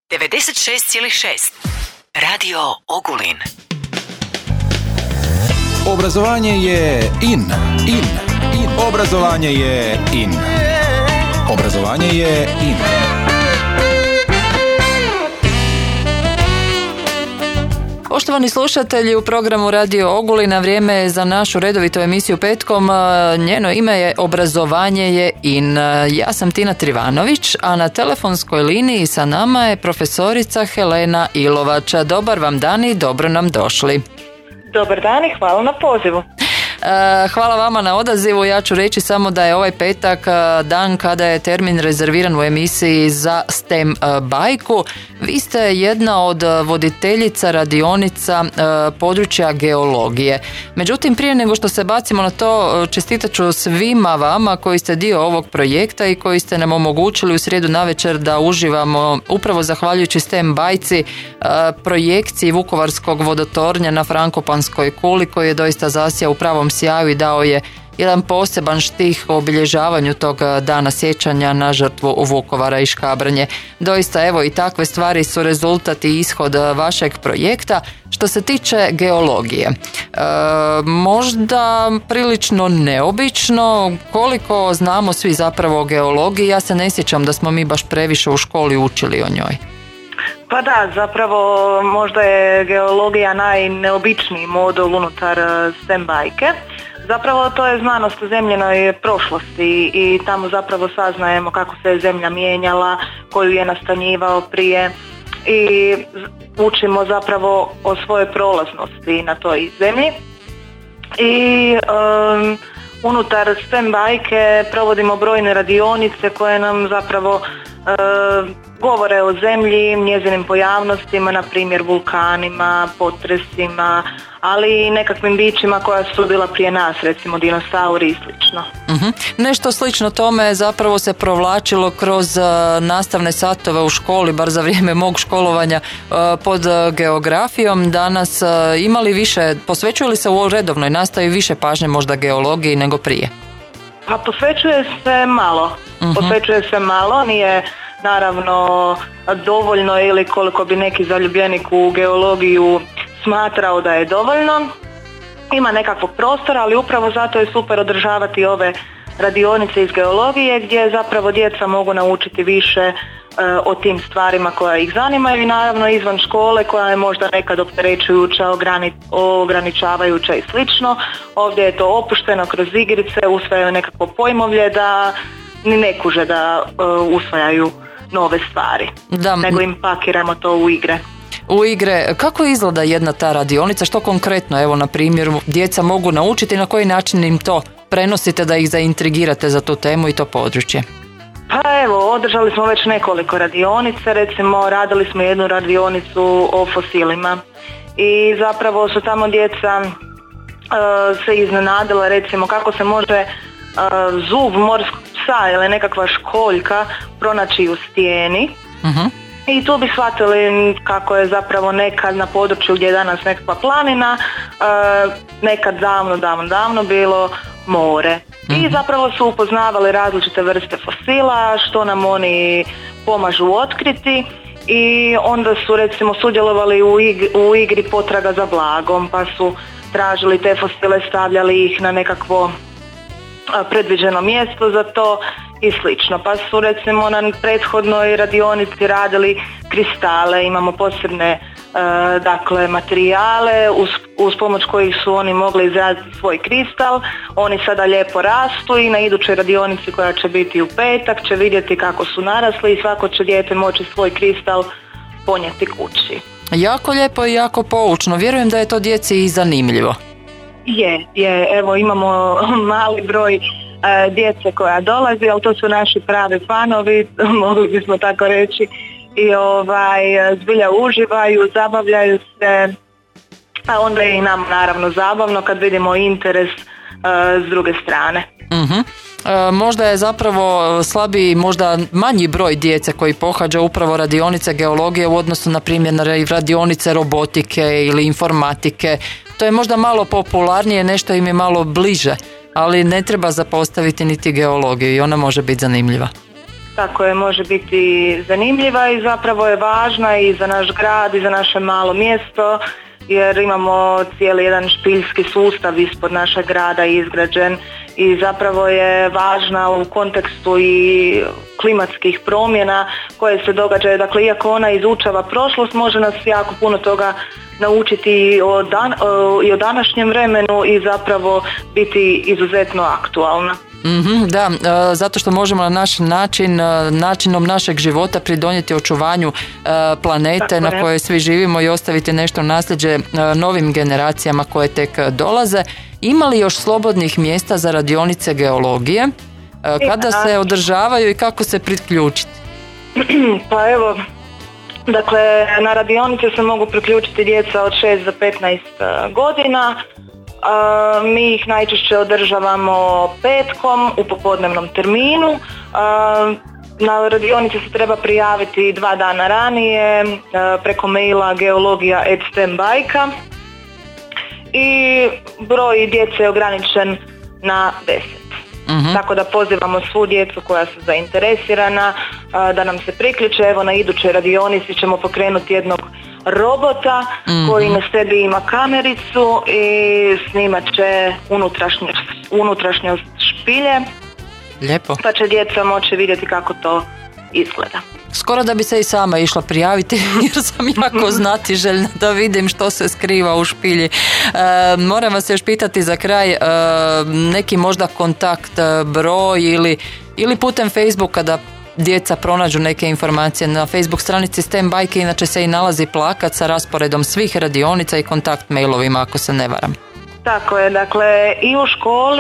96,6 Radio Ogulin. Obrazovanje je in. Obrazovanje je in. Obrazovanje je in. Poštovani slušatelji, u programu Radio Ogulina vrijeme je za našu redovitu emisiju petkom. Njeno ime je Obrazovanje je in. Ja sam Tina Trivanović, a na telefonskoj liniji sa nama je profesorica Helena Ilovač. Dobar vam dan i dobro nam došli. Dobar dan i hvala na pozivu. Hvala vama na odazivu. Ja ću reći samo da je ovaj petak dan kada je termin rezerviran u emisiji za STEM bajku. Vi ste jedna od voditeljica radionica područja geologije. Međutim, prije nego što se bacimo na to, čestitat ću svima vama koji ste dio ovog projekta i koji ste nam omogućili u srijedu navečer da uživamo upravo zahvaljujući STEM bajci projekciji Vukovarskog vodotornja na Frankopanskoj kuli koji je doista zasjao u pravom sjaju i dao je jedan poseban štih o obilježavanju tog dana sjećanja na žrtvu Vukovara i Škabrnje. Doista, evo, i takve stvari su rezultat i ishod vašeg projekta. Što se tiče geologije, možda prilično neobično, koliko znamo svi zapravo o geologiji, ja se ne sjećam da smo mi baš previše u školi učili o njoj. Pa da, zapravo možda je geologija najneobičniji modul unutar STEM bajke. Zapravo to je znanost o zemljenoj prošlosti i tamo zapravo saznajemo kako se je zemlja mijenjala, koju je nastanjivao prije i učimo zapravo o svojoj prolaznosti na toj zemlji. I unutar STEM bajke provodimo brojne radionice koje nam zapravo govore o zemlji, njezinim pojavnostima, na primjer vulkanima, potresima, ali i nekakvim bićima koja su bila prije nas, recimo dinosauri i slično. Nešto slično tome zapravo se provlačilo kroz nastavne satove u školi, bar za vrijeme mog školovanja pod geografijom. Danas imali više, posvećuje li se u redovnoj nastavi više pažnje možda geologiji nego prije? Pa posvećuje se malo, nije naravno dovoljno ili koliko bi neki zaljubljenik u geologiju smatrao da je dovoljno. Ima nekakvog prostora, ali upravo zato je super održavati ove radionice iz geologije gdje zapravo djeca mogu naučiti više o tim stvarima koja ih zanimaju i naravno izvan škole koja je možda nekad opterećujuća, ograničavajuća i slično. Ovdje je to opušteno kroz igrice, usvajaju nekakvo pojmovlje da ni ne kuže da usvajaju nove stvari, nego im pakiramo to u igre. U igre, kako izgleda jedna ta radionica, što konkretno, evo na primjer, djeca mogu naučiti, na koji način im to prenosite da ih zaintrigirate za tu temu i to područje? Pa evo, održali smo već nekoliko radionica, recimo radili smo jednu radionicu o fosilima i zapravo su tamo djeca se iznenadila recimo kako se može zub morskog psa ili nekakva školjka pronaći u stijeni. I tu bi shvatili kako je zapravo nekad na području gdje je danas nekakva planina, nekad davno bilo more. I zapravo su upoznavali različite vrste fosila, što nam oni pomažu otkriti i onda su recimo sudjelovali u igri potraga za blagom, pa su tražili te fosile, stavljali ih na nekakvo predviđeno mjesto za to i slično. Pa su recimo na prethodnoj radionici radili kristale, imamo posebne materijale uz pomoć kojih su oni mogli izraditi svoj kristal. Oni sada lijepo rastu i na idućoj radionici koja će biti u petak će vidjeti kako su narasli i svako će dijete moći svoj kristal ponijeti kući. Jako lijepo i jako poučno. Vjerujem da je to djeci i zanimljivo. Je, evo imamo mali broj djece koja dolazi, ali to su naši pravi fanovi, mogli bismo tako reći, i zbilja uživaju, zabavljaju se, a onda je i nam naravno zabavno kad vidimo interes s druge strane. Možda je zapravo slabiji, možda manji broj djece koji pohađa upravo radionice geologije u odnosu na primjer na radionice robotike ili informatike. To je možda malo popularnije, nešto im je malo bliže, ali ne treba zapostaviti niti geologiju i ona može biti zanimljiva. Tako je, može biti zanimljiva i zapravo je važna i za naš grad i za naše malo mjesto, jer imamo cijeli jedan špiljski sustav ispod našeg grada izgrađen i zapravo je važna u kontekstu i klimatskih promjena koje se događaju. Dakle, iako ona izučava prošlost, može nas jako puno toga naučiti i o današnjem vremenu i zapravo biti izuzetno aktualna. Da, zato što možemo na naš način, načinom našeg života pridonijeti očuvanju planete na kojoj svi živimo i ostaviti nešto nasljeđe novim generacijama koje tek dolaze. Ima li još slobodnih mjesta za radionice geologije? Kada se održavaju i kako se priključiti? Pa evo, dakle, na radionice se mogu priključiti djeca od 6 do 15 godina. Mi ih najčešće održavamo petkom u popodnevnom terminu. Na radionice se treba prijaviti 2 dana ranije preko maila geologija@stembajka i broj djece je ograničen na 10. Tako da pozivamo svu djecu koja su zainteresirana da nam se priključe. Evo, na idućoj radionici ćemo pokrenuti jednog robota koji na sebi ima kamericu i snimat će unutrašnjost špilje. Lijepo. Pa će djeca moći vidjeti kako to izgleda. Skoro da bi se i sama išla prijaviti jer sam jako znatiželjna da vidim što se skriva u špilji. Moram vas još pitati za kraj, neki možda kontakt broj ili putem Facebooka da djeca pronađu neke informacije. Na Facebook stranici STEM Bajke inače se i nalazi plakat sa rasporedom svih radionica i kontakt mailovima, ako se ne varam. Tako je, dakle i u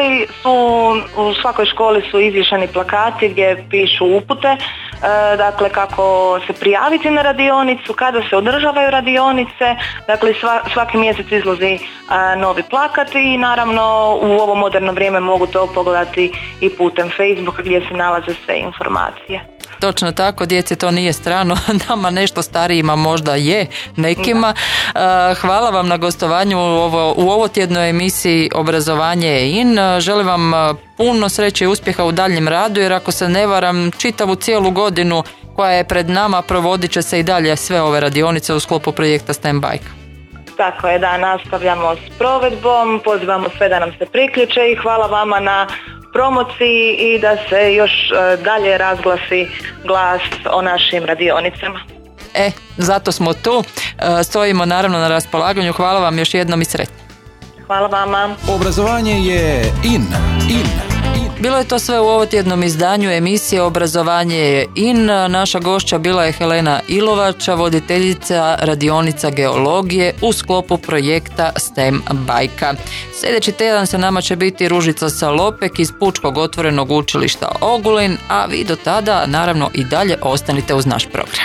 svakoj školi su izvješeni plakati gdje pišu upute, dakle kako se prijaviti na radionicu, kada se održavaju radionice, dakle svaki mjesec izlazi novi plakat i naravno u ovo moderno vrijeme mogu to pogledati i putem Facebooka gdje se nalaze sve informacije. Točno tako, djeci to nije strano, nama nešto starijima možda je, nekima. Hvala vam na gostovanju u ovotjednoj emisiji Obrazovanje je in. Želim vam puno sreće i uspjeha u daljnjem radu, jer ako se ne varam, čitavu cijelu godinu koja je pred nama provodit će se i dalje sve ove radionice u sklopu projekta STEM Bajka. Tako je, da, nastavljamo s provedbom, pozivamo sve da nam se priključe i hvala vama na promociji i da se još dalje razglasi glas o našim radionicama. Zato smo tu, stojimo naravno na raspolaganju. Hvala vam još jednom i sretno. Hvala vama. Obrazovanje je in. Bilo je to sve u ovotjednom izdanju emisije Obrazovanje je in. Naša gošća bila je Helena Ilovača, voditeljica radionica geologije u sklopu projekta STEM Bajka. Sljedeći tjedan sa nama će biti Ružica Salopek iz Pučkog otvorenog učilišta Ogulin, a vi do tada naravno i dalje ostanite uz naš program.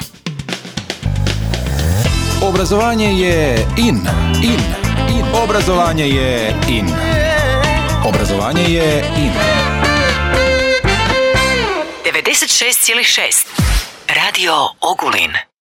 Obrazovanje je in. Obrazovanje je in. Obrazovanje je in. 96,6 Radio Ogulin.